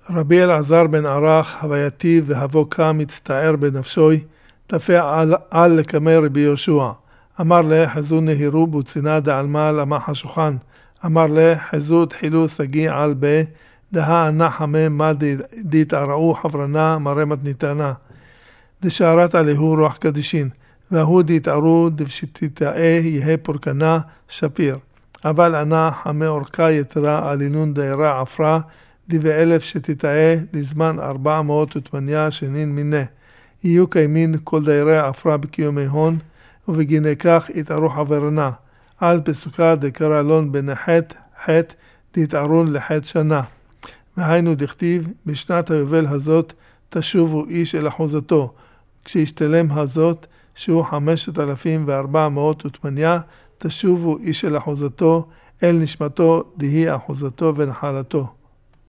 רבי אלעזר בן ערך, הווייתי והבוקה מצטער בנפשוי, תפע על לקמי רבי יהושע. אמר לה, חזו נהירו בוצינה דעלמה למה חשוכן. אמר לה, חזו תחילו סגי על בה, דהה נחמה מה דתערעו חברנה מראה מתניתנה. דשארת עליהו רוח קדישין, והוא דתערו דפשתתאה יהא פורקנה שפיר. אבל ענה חמה אורכה יתרה עלינון דיירה עפרה, דיבה 1000 שתתאה לזמן 480 שנים מינה. יהיו קיימין כל דיירי עפרה בקיומי הון, ובגיני כך יתערו חברנה. על פסוקה דקרא לון בנחת חט דתערון לחט שנה. והיינו דכתיב, בשנת היובל הזאת תשובו איש אל אחוזתו, כשישתלם הזאת שהוא 5480, תשובו איש אל אחוזתו, אל נשמתו דהי אחוזתו ונחלתו.